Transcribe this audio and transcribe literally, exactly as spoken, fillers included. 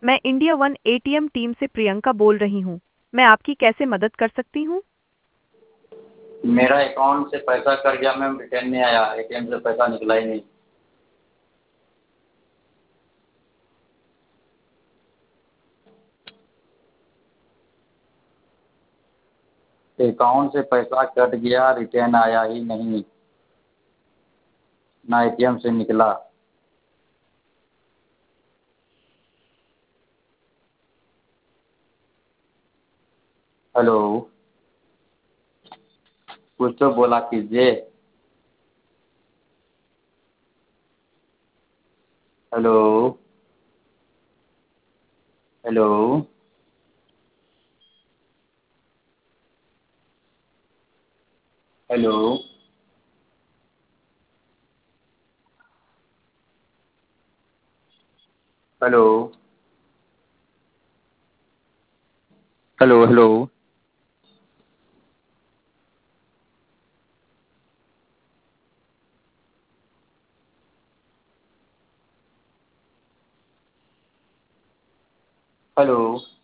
मैं India one ATM team से प्रियंका बोल रही हूँ। मैं आपकी कैसे मदद कर सकती हूँ? मेरा अकाउंट से पैसा कट गया मैम, रिटर्न नहीं आया, एटीएम से पैसा निकला ही नहीं। अकाउंट से पैसा कट गया, रिटर्न आया ही नहीं, ना एटीएम से निकला। हेलो, कुछ तो बोला कीजिए। Hello hello hello hello hello hello hello